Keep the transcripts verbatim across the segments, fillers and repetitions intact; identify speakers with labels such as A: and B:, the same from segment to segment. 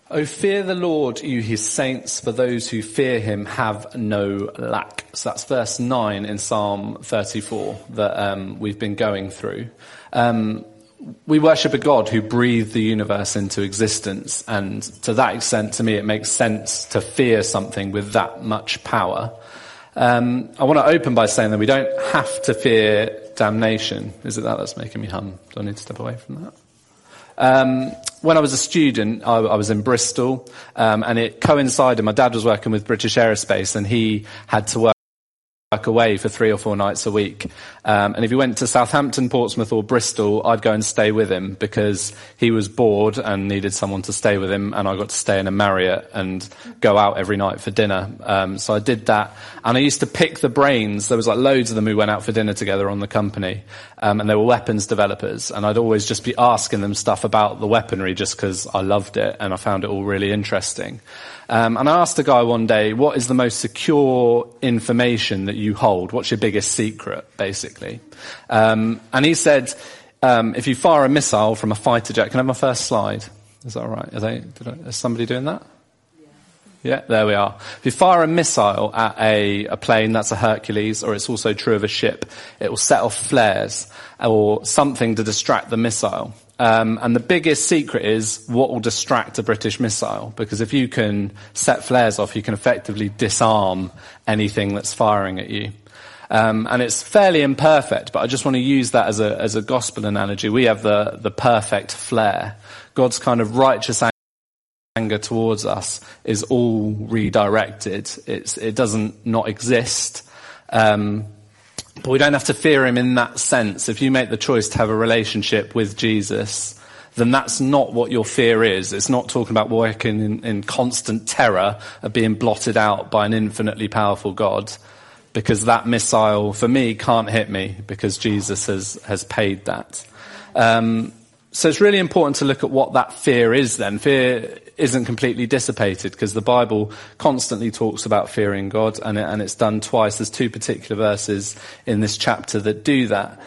A: Oh, fear the Lord, you his saints, for those who fear him have no lack. So that's verse nine in Psalm thirty-four that um, we've been going through. Um, we worship a God who breathed the universe into existence, and to that extent, to me, it makes sense to fear something with that much power. Um, I want to open by saying that we don't have to fear damnation. Is it that that's making me hum? Do I need to step away from that? Um, when I was a student, I, I was in Bristol, um, and it coincided. My dad was working with British Aerospace, and he had to work work away for three or four nights a week. Um, and if he went to Southampton, Portsmouth or Bristol, I'd go and stay with him because he was bored and needed someone to stay with him. And I got to stay in a Marriott and go out every night for dinner. Um, so I did that. And I used to pick the brains. There was like loads of them who went out for dinner together on the company. Um, and they were weapons developers. And I'd always just be asking them stuff about the weaponry just because I loved it and I found it all really interesting. Um, and I asked a guy one day, what is the most secure information that you hold? What's your biggest secret, basically? Um, and he said, um, if you fire a missile from a fighter jet, can I have my first slide? Is that all right? Are they, did I, is somebody doing that? Yeah, there we are. If you fire a missile at a, a plane, that's a Hercules, or it's also true of a ship, it will set off flares or something to distract the missile. Um, and the biggest secret is what will distract a British missile, because if you can set flares off, you can effectively disarm anything that's firing at you. Um, and it's fairly imperfect, but I just want to use that as a as a gospel analogy. We have the the perfect flare. God's kind of righteous anger towards us is all redirected. It's it doesn't not exist. Um, But we don't have to fear him in that sense. If you make the choice to have a relationship with Jesus, then that's not what your fear is. It's not talking about working in, in constant terror of being blotted out by an infinitely powerful God, because that missile, for me, can't hit me because Jesus has, has paid that. Um, so it's really important to look at what that fear is then. Fear isn't completely dissipated because the Bible constantly talks about fearing God, and, it, and it's done twice. There's two particular verses in this chapter that do that.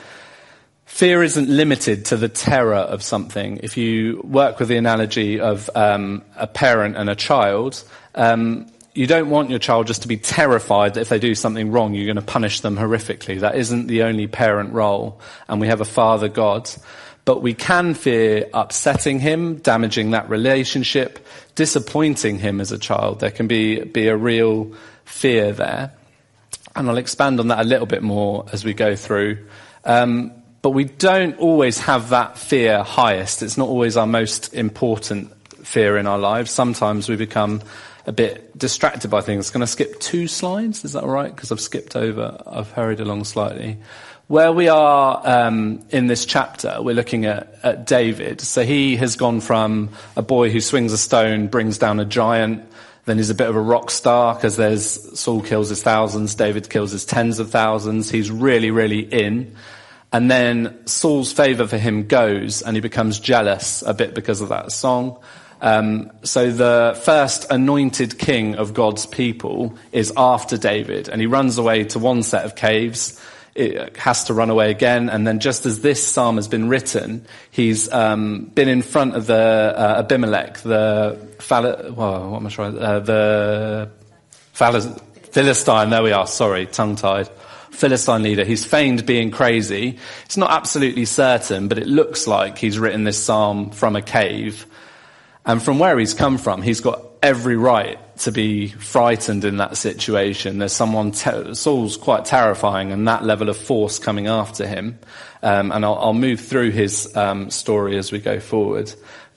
A: Fear isn't limited to the terror of something. If you work with the analogy of um, a parent and a child, um, you don't want your child just to be terrified that if they do something wrong, you're going to punish them horrifically. That isn't the only parent role, and we have a Father God. But we can fear upsetting him, damaging that relationship, disappointing him as a child. There can be, be a real fear there. And I'll expand on that a little bit more as we go through. Um, but we don't always have that fear highest. It's not always our most important fear in our lives. Sometimes we become a bit distracted by things. Can I skip two slides? Is that all right? Because I've skipped over. I've hurried along slightly. Where we are um, in this chapter, we're looking at, at David. So he has gone from a boy who swings a stone, brings down a giant, then he's a bit of a rock star because there's Saul kills his thousands, David kills his tens of thousands. He's really, really in. And then Saul's favour for him goes, and he becomes jealous a bit because of that song. Um, so the first anointed king of God's people is after David, and he runs away to one set of caves. It has to run away again, and then just as this psalm has been written, he's um, been in front of the uh, Abimelech, the Phal- well, what am I trying? Uh, the Phal- Philistine. There we are. Sorry, tongue-tied. Philistine leader. He's feigned being crazy. It's not absolutely certain, but it looks like he's written this psalm from a cave. And from where he's come from, he's got every right to be frightened in that situation. There's someone, te- Saul's quite terrifying, and that level of force coming after him. Um, and I'll, I'll move through his um, story as we go forward.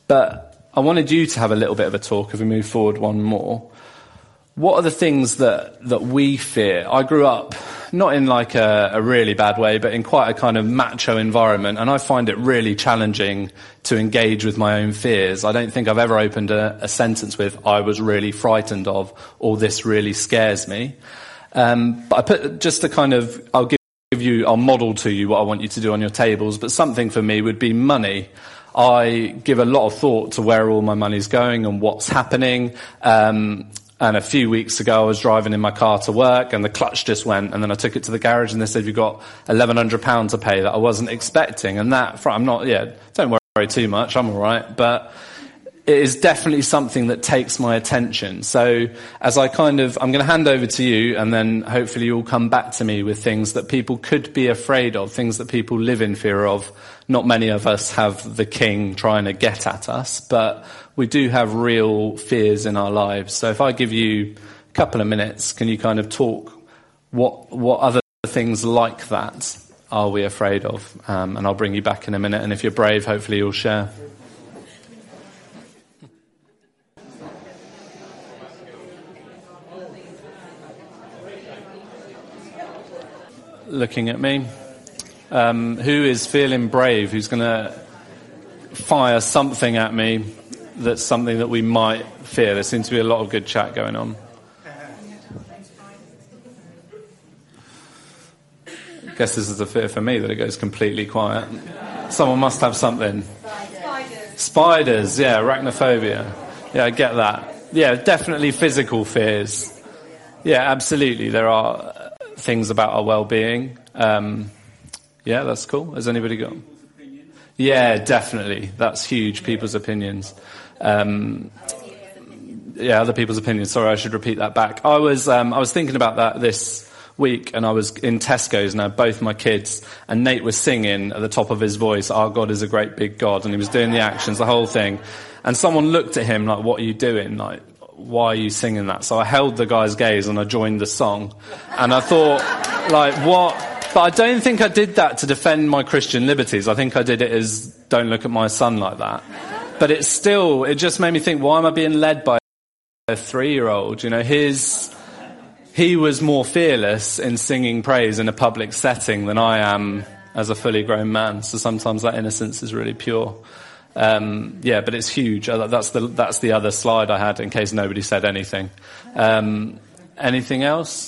A: But I wanted you to have a little bit of a talk if we move forward one more. What are the things that, that we fear? I grew up not in like a, a really bad way, but in quite a kind of macho environment, and I find it really challenging to engage with my own fears. I don't think I've ever opened a, a sentence with, I was really frightened of, or this really scares me. Um, but I put just a kind of, I'll give you, I'll model to you what I want you to do on your tables, but something for me would be money. I give a lot of thought to where all my money's going and what's happening. Um, And a few weeks ago, I was driving in my car to work, and the clutch just went, and then I took it to the garage, and they said, you've got eleven hundred pounds to pay that I wasn't expecting. And that, I'm not, yeah, don't worry too much, I'm all right. But it is definitely something that takes my attention. So as I kind of, I'm going to hand over to you, and then hopefully you'll come back to me with things that people could be afraid of, things that people live in fear of. Not many of us have the king trying to get at us, but we do have real fears in our lives. So if I give you a couple of minutes, can you kind of talk what what other things like that are we afraid of? Um, and I'll bring you back in a minute. And if you're brave, hopefully you'll share. Looking at me. Um, who is feeling brave? Who's going to fire something at me that's something that we might fear? There seems to be a lot of good chat going on. I guess this is a fear for me that it goes completely quiet. Someone must have something. Spiders. Spiders, yeah, arachnophobia. Yeah, I get that. Yeah, definitely physical fears. Yeah, absolutely. There are things about our well-being. Um, yeah, that's cool. Has anybody got? Yeah, definitely. That's huge. People's opinions. Um, yeah, other people's opinions. Sorry, I should repeat that back. I was um, I was thinking about that this week, and I was in Tesco's, and I had both my kids, and Nate was singing at the top of his voice, "Our God is a great big God," and he was doing the actions, the whole thing. And someone looked at him like, "What are you doing? Like, why are you singing that?" So I held the guy's gaze and I joined the song. And I thought, like, what? But I don't think I did that to defend my Christian liberties. I think I did it as, don't look at my son like that. But it's still, it just made me think, why am I being led by a three-year-old? You know, his, he was more fearless in singing praise in a public setting than I am as a fully grown man. So sometimes that innocence is really pure. Um, yeah, but it's huge. That's the that's the other slide I had in case nobody said anything. Um, anything else?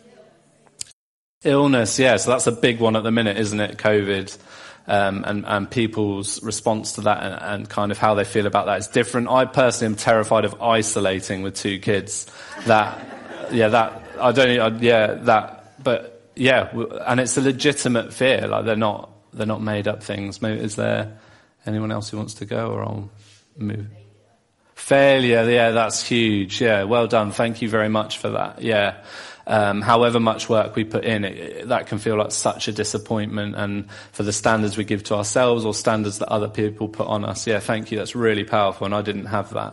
A: Illness, yeah. So that's a big one at the minute, isn't it? COVID, um, and and people's response to that, and, and kind of how they feel about that is different. I personally am terrified of isolating with two kids. That, yeah, that I don't, I, yeah, that, but yeah, and it's a legitimate fear. Like they're not they're not made up things. Maybe is there anyone else who wants to go, or I'll move? Failure, yeah, that's huge. Yeah, well done. Thank you very much for that. Yeah. Um, however much work we put in, it, it, that can feel like such a disappointment, and for the standards we give to ourselves or standards that other people put on us. Yeah, thank you. That's really powerful, and I didn't have that.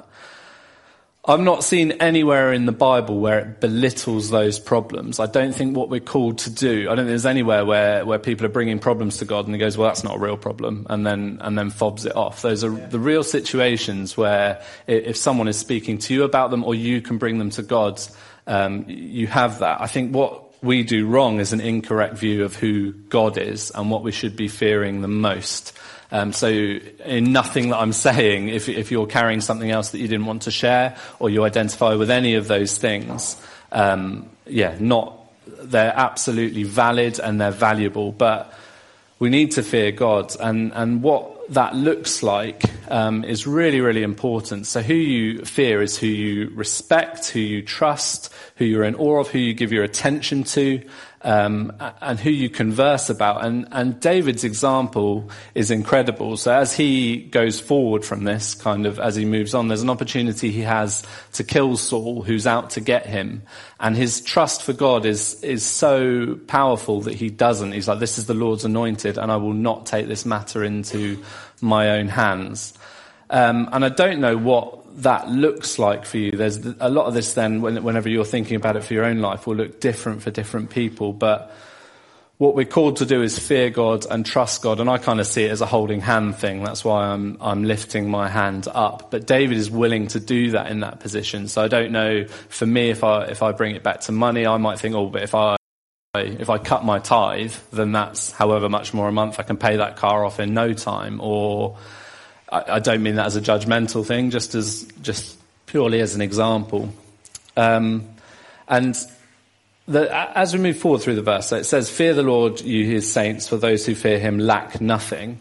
A: I've not seen anywhere in the Bible where it belittles those problems. I don't think what we're called to do, I don't think there's anywhere where, where people are bringing problems to God and he goes, well, that's not a real problem, and then and then fobs it off. Those are the real situations where if someone is speaking to you about them or you can bring them to God, um, you have that. I think what we do wrong is an incorrect view of who God is and what we should be fearing the most. Um, so in nothing that I'm saying, if, if you're carrying something else that you didn't want to share, or you identify with any of those things, um, yeah, not, they're absolutely valid and they're valuable, but we need to fear God, and, and what that looks like, um, is really, really important. So who you fear is who you respect, who you trust, who you're in awe of, who you give your attention to, um, and who you converse about. And, and David's example is incredible. So as he goes forward from this, kind of as he moves on, there's an opportunity he has to kill Saul, who's out to get him. And his trust for God is, is so powerful that he doesn't. He's like, this is the Lord's anointed, and I will not take this matter into my own hands. Um, and I don't know what that looks like for you. There's a lot of this then, when, whenever you're thinking about it for your own life, will look different for different people. But what we're called to do is fear God and trust God. And I kind of see it as a holding hand thing. That's why I'm, I'm lifting my hand up. But David is willing to do that in that position. So I don't know, for me, if I, if I bring it back to money, I might think, oh, but if I, if I cut my tithe, then that's however much more a month. I can pay that car off in no time. Or I, I don't mean that as a judgmental thing, just as just purely as an example. Um, and the, as we move forward through the verse, so it says, "Fear the Lord, you his saints, for those who fear him lack nothing."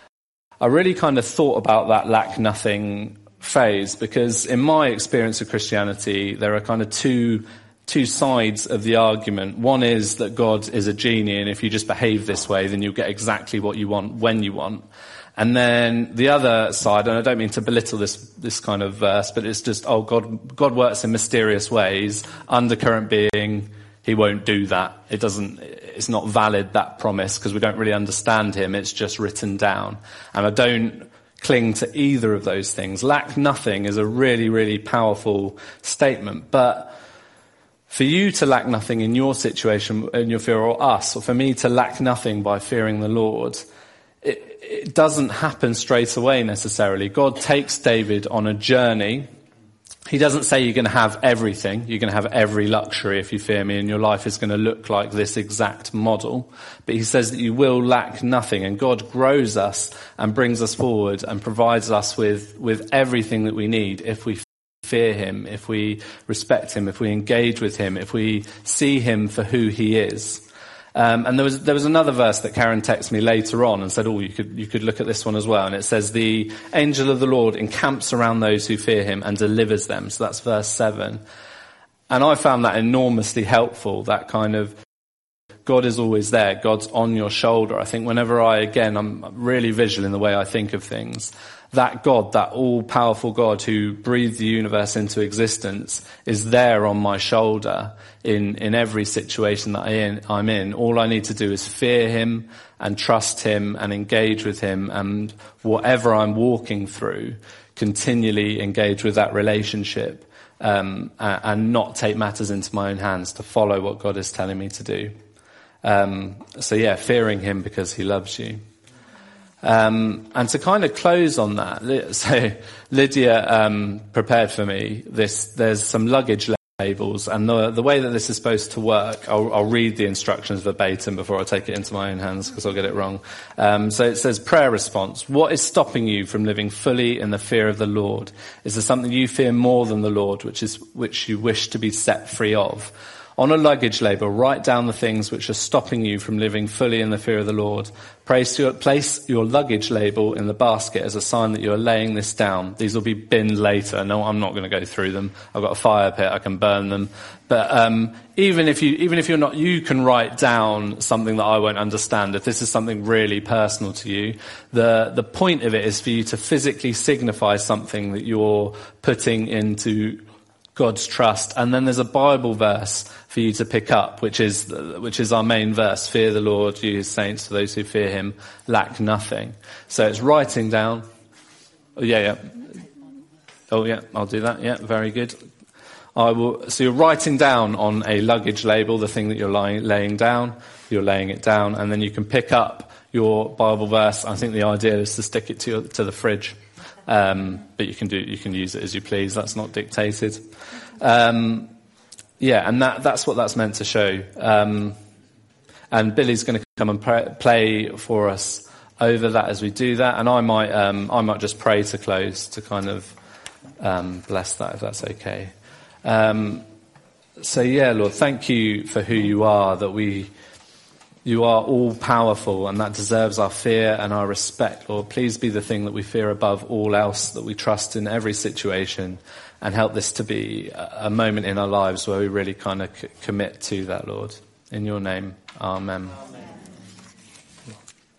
A: I really kind of thought about that lack nothing phrase, because in my experience of Christianity, there are kind of two two sides of the argument. One is that God is a genie, and if you just behave this way, then you'll get exactly what you want when you want. And then the other side, and I don't mean to belittle this this kind of verse, but it's just, oh, God God works in mysterious ways. Undercurrent being, he won't do that. It doesn't, it's not valid, that promise, because we don't really understand him. It's just written down. And I don't cling to either of those things. Lack nothing is a really, really powerful statement. But for you to lack nothing in your situation, in your fear, or us, or for me to lack nothing by fearing the Lord, it, it doesn't happen straight away necessarily. God takes David on a journey. He doesn't say you're going to have everything, you're going to have every luxury if you fear me, and your life is going to look like this exact model. But he says that you will lack nothing, and God grows us and brings us forward and provides us with, with everything that we need if we fear him, if we respect him, if we engage with him, if we see him for who he is. Um, and there was there was another verse that Karen texted me later on and said, oh, you could you could look at this one as well. And it says, the angel of the Lord encamps around those who fear him and delivers them. So that's verse seven. And I found that enormously helpful, that kind of, God is always there. God's on your shoulder. I think whenever I, again, I'm really visual in the way I think of things. That God, that all-powerful God who breathed the universe into existence, is there on my shoulder in, in every situation that I in, I'm in. All I need to do is fear him and trust him and engage with him, and whatever I'm walking through, continually engage with that relationship, um, and not take matters into my own hands, to follow what God is telling me to do. Um, so yeah, fearing him because he loves you. Um, and to kind of close on that, so Lydia um, prepared for me this. There's some luggage labels, and the the way that this is supposed to work, I'll, I'll read the instructions verbatim before I take it into my own hands, because I'll get it wrong. Um, so it says, prayer response. What is stopping you from living fully in the fear of the Lord? Is there something you fear more than the Lord, which is which you wish to be set free of? On a luggage label, write down the things which are stopping you from living fully in the fear of the Lord. Place your, place your luggage label in the basket as a sign that you are laying this down. These will be binned later. No, I'm not going to go through them. I've got a fire pit, I can burn them. But um, even if you, even if you're not, you can write down something that I won't understand. If this is something really personal to you, the the point of it is for you to physically signify something that you're putting into God's trust. And then there's a Bible verse for you to pick up, which is which is our main verse: fear the Lord, you his saints, for those who fear him lack nothing. So it's writing down. Oh yeah, yeah. Oh yeah, I'll do that. Yeah, very good. I will. So you're writing down on a luggage label the thing that you're lying, laying down. You're laying it down, and then you can pick up your Bible verse. I think the idea is to stick it to your, to the fridge. Um, but you can do, you can use it as you please. That's not dictated. Um, yeah, and that, that's what that's meant to show. Um, and Billy's going to come and pray, play for us over that as we do that. And I might, um, I might just pray to close to kind of, um, bless that, if that's okay. Um, so yeah, Lord, thank you for who you are, that we, you are all powerful, and that deserves our fear and our respect. Lord, please be the thing that we fear above all else, that we trust in every situation, and help this to be a moment in our lives where we really kind of c- commit to that, Lord. In your name, amen. Amen.